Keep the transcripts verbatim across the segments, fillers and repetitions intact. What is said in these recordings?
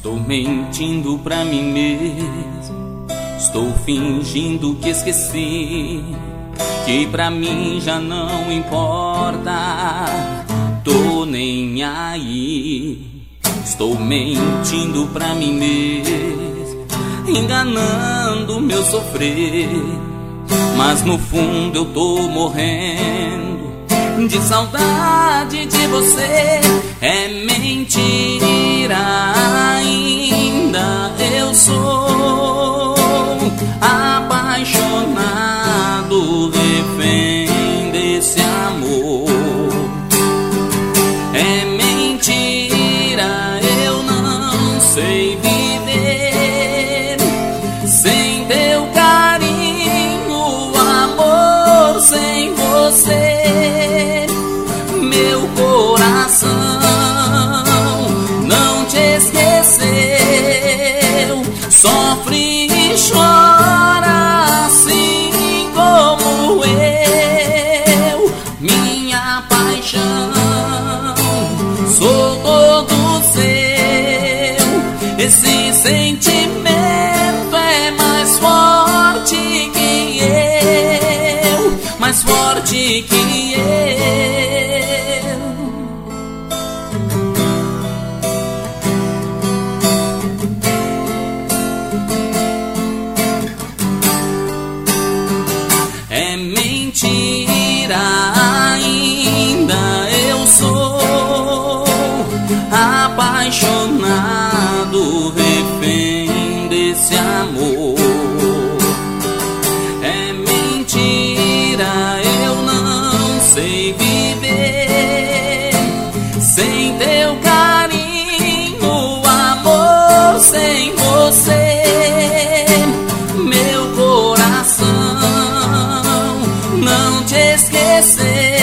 Estou mentindo pra mim mesmo, estou fingindo que esqueci, que pra mim já não importa, tô nem aí. Estou mentindo pra mim mesmo, enganando meu sofrer, mas no fundo eu tô morrendo de saudade de você. É mentira, ainda eu sou apaixonado, refém desse amor. É mentira, eu não sei viver sem teu carinho, amor, sem você. Meu coração não te esqueceu, sofre e chora assim como eu. Minha paixão, sou todo seu. Esse sentimento é mais forte que eu, mais forte que eu. É mentira, ainda eu sou apaixonado, refém desse amor. É mentira, eu não sei viver sem teu carinho, amor, sem você. Meu coração não te esqueceu,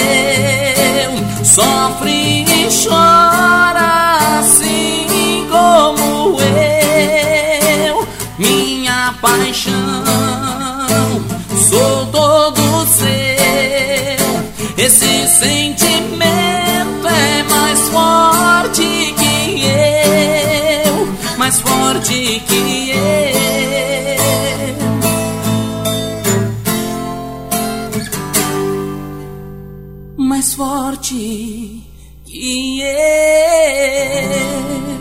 sofre e chora assim como eu. Minha paixão, sou todo seu. Esse sentimento é mais forte que eu, mais forte que eu. Mais forte que eu.